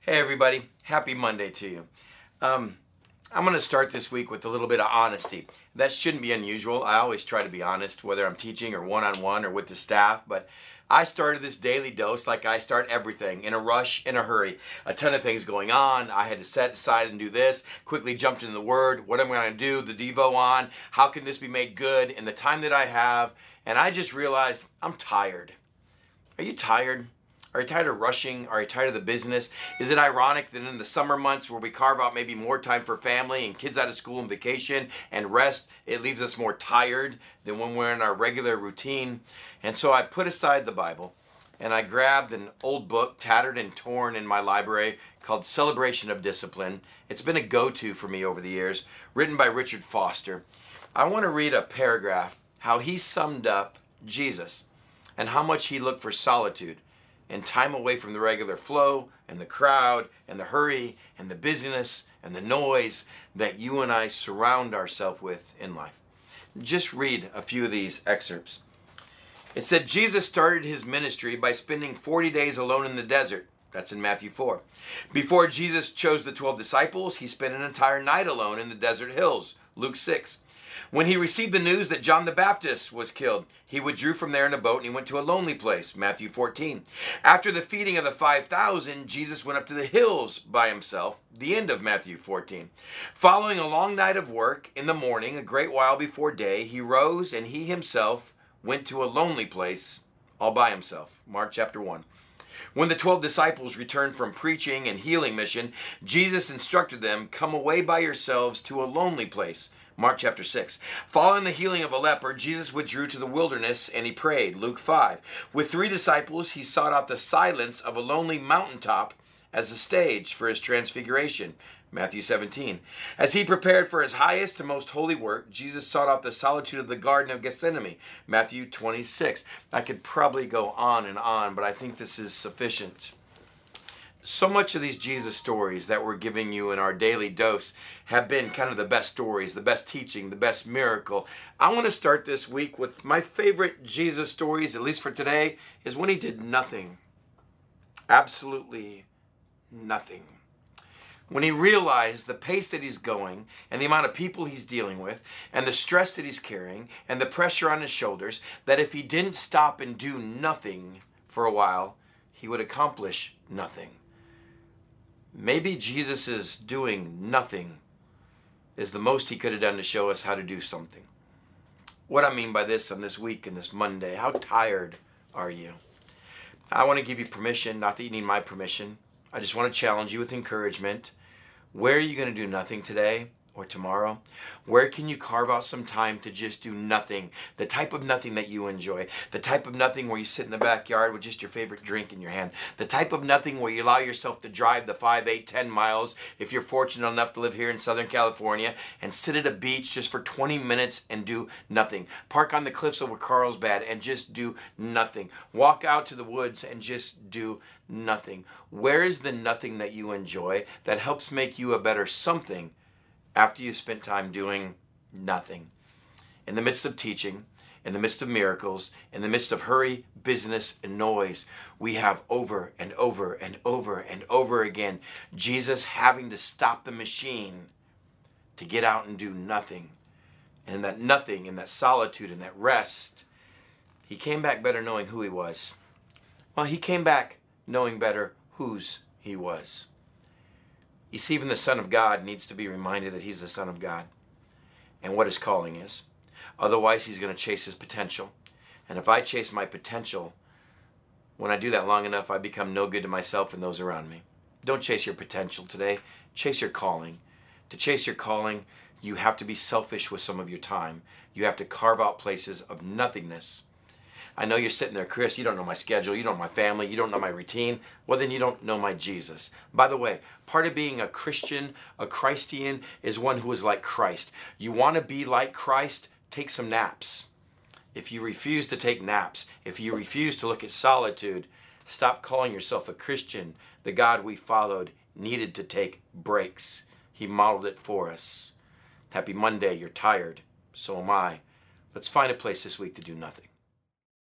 Hey everybody, happy Monday to you. I'm going to start this week with a little bit of honesty. That shouldn't be unusual. I always try to be honest, whether I'm teaching or one-on-one or with the staff, but I started this daily dose like I start everything, in a rush, in a hurry. A ton of things going on. I had to set aside and do this, quickly jumped into the Word, what am I going to do, the Devo on, how can this be made good in the time that I have, and I just realized I'm tired. Are you tired? Are you tired of rushing? Are you tired of the business? Is it ironic that in the summer months where we carve out maybe more time for family and kids out of school and vacation and rest, it leaves us more tired than when we're in our regular routine? And so I put aside the Bible and I grabbed an old book, tattered and torn in my library, called Celebration of Discipline. It's been a go-to for me over the years, written by Richard Foster. I want to read a paragraph, how he summed up Jesus and how much he looked for solitude and time away from the regular flow and the crowd and the hurry and the busyness and the noise that you and I surround ourselves with in life. Just read a few of these excerpts. It said Jesus started his ministry by spending 40 days alone in the desert. That's in Matthew 4. Before Jesus chose the 12 disciples, he spent an entire night alone in the desert hills. Luke 6. When he received the news that John the Baptist was killed, he withdrew from there in a boat and he went to a lonely place, Matthew 14. After the feeding of the 5,000, Jesus went up to the hills by himself, the end of Matthew 14. Following a long night of work, in the morning, a great while before day, he rose and he himself went to a lonely place all by himself, Mark chapter 1. When the 12 disciples returned from preaching and healing mission, Jesus instructed them, come away by yourselves to a lonely place, Mark chapter 6. Following the healing of a leper, Jesus withdrew to the wilderness and he prayed, Luke 5. With 3 disciples, he sought out the silence of a lonely mountaintop as a stage for his transfiguration, Matthew 17. As he prepared for his highest and most holy work, Jesus sought out the solitude of the Garden of Gethsemane, Matthew 26. I could probably go on and on, but I think this is sufficient. So much of these Jesus stories that we're giving you in our daily dose have been kind of the best stories, the best teaching, the best miracle. I want to start this week with my favorite Jesus stories, at least for today, is when he did nothing. Absolutely nothing. When he realized the pace that he's going and the amount of people he's dealing with and the stress that he's carrying and the pressure on his shoulders, that if he didn't stop and do nothing for a while, he would accomplish nothing. Maybe Jesus' doing nothing is the most he could have done to show us how to do something. What I mean by this on this week and this Monday, how tired are you? I want to give you permission, not that you need my permission. I just want to challenge you with encouragement. Where are you going to do nothing today or tomorrow? Where can you carve out some time to just do nothing? The type of nothing that you enjoy. The type of nothing where you sit in the backyard with just your favorite drink in your hand. The type of nothing where you allow yourself to drive the 5, 8, 10 miles if you're fortunate enough to live here in Southern California and sit at a beach just for 20 minutes and do nothing. Park on the cliffs over Carlsbad and just do nothing. Walk out to the woods and just do nothing. Where is the nothing that you enjoy that helps make you a better something after you've spent time doing nothing? In the midst of teaching, in the midst of miracles, in the midst of hurry, business, and noise, we have over and over and over and over again Jesus having to stop the machine to get out and do nothing. And in that nothing, in that solitude, in that rest, he came back better knowing who he was. Well, he came back knowing better whose he was. You see, even the Son of God needs to be reminded that he's the Son of God and what his calling is. Otherwise, he's going to chase his potential. And if I chase my potential, when I do that long enough, I become no good to myself and those around me. Don't chase your potential today. Chase your calling. To chase your calling, you have to be selfish with some of your time. You have to carve out places of nothingness. I know you're sitting there, Chris, you don't know my schedule, you don't know my family, you don't know my routine. Well, then you don't know my Jesus. By the way, part of being a Christian, a Christian, is one who is like Christ. You want to be like Christ? Take some naps. If you refuse to take naps, if you refuse to look at solitude, stop calling yourself a Christian. The God we followed needed to take breaks. He modeled it for us. Happy Monday, you're tired. So am I. Let's find a place this week to do nothing.